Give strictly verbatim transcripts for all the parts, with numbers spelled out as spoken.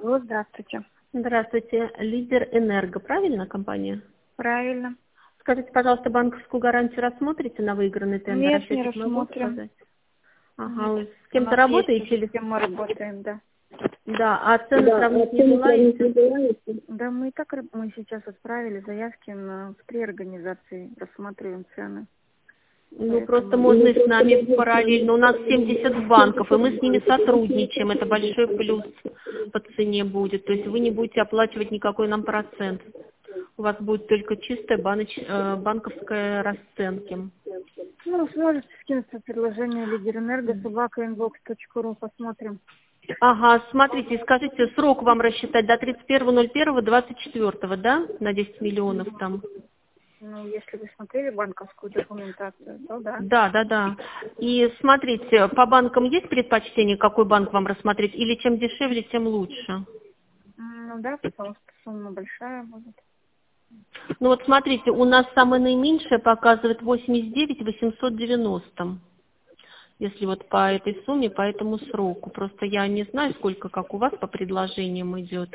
Алло, здравствуйте. Здравствуйте. Лидер Энерго, правильно компания? Правильно. Скажите, пожалуйста, банковскую гарантию рассмотрите на выигранный тендер? Нет, не Счетчик могу рассмотрим. сказать? Ага, Нет. вы с У кем-то нас есть работаете уже, или... с кем мы работаем, да. Да, а цены сравнить не желаете? Да, мы и так раб- мы сейчас отправили заявки на в три организации, рассматриваем цены. Ну, просто Поэтому можно и с нами параллельно. У нас семьдесят банков, и мы с ними сотрудничаем. Это большой плюс по цене будет. То есть вы не будете оплачивать никакой нам процент. У вас будет только чистая баноч... э, банковская расценки. ну, сможете скинуться предложение лидер энерго собака инбокс точка ру, посмотрим. Ага, смотрите, скажите, срок вам рассчитать до тридцать первого ноль первого двадцать четвёртого, да? На десять миллионов там. Ну, если вы смотрели банковскую документацию, то да. Да, да, да. И смотрите, по банкам есть предпочтение, какой банк вам рассмотреть? Или чем дешевле, тем лучше? М, Ну да, потому что сумма большая будет. Ну вот смотрите, у нас самое наименьшее показывает восемьдесят девять восемьсот девяносто. Если вот по этой сумме, по этому сроку. Просто я не знаю, сколько, как у вас по предложениям идет.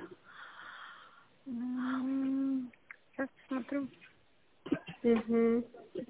М, Сейчас посмотрю. Угу.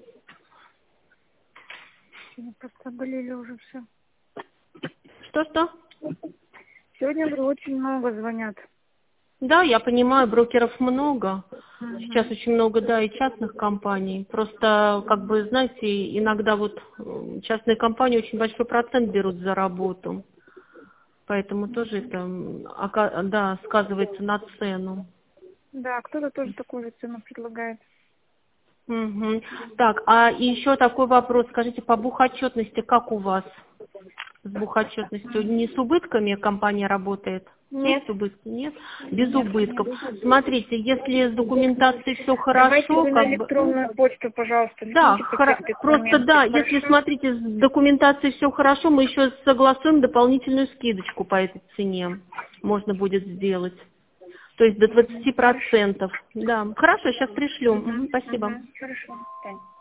Сегодня просто болели уже все. Что-что? Сегодня, говорю, очень много звонят. Да, я понимаю, брокеров много. Сейчас Мгм. очень много, да, и частных компаний. Просто, как бы, знаете, иногда вот м, частные компании очень большой процент берут за работу. Поэтому тоже это, м, ока- да, сказывается на цену. Да, кто-то тоже такую же цену предлагает. Мгм. Так, а и еще такой вопрос. Скажите, по бухотчетности как у вас? С бухотчетностью не с убытками компания работает? Нет, Есть убытки? Нет? Без нет, нет. убытков. Смотрите, если с документацией все Давайте хорошо, вы на как бы... электронную почту, пожалуйста, Да, скиньте хоро- какие-то просто документы, да, если хорошо? смотрите, с документацией все хорошо, мы еще согласуем дополнительную скидочку по этой цене. Можно будет сделать. То есть до двадцати Хорошо. процентов. Да, хорошо, сейчас пришлю. Угу, Мгм, спасибо. угу. Хорошо. Тань.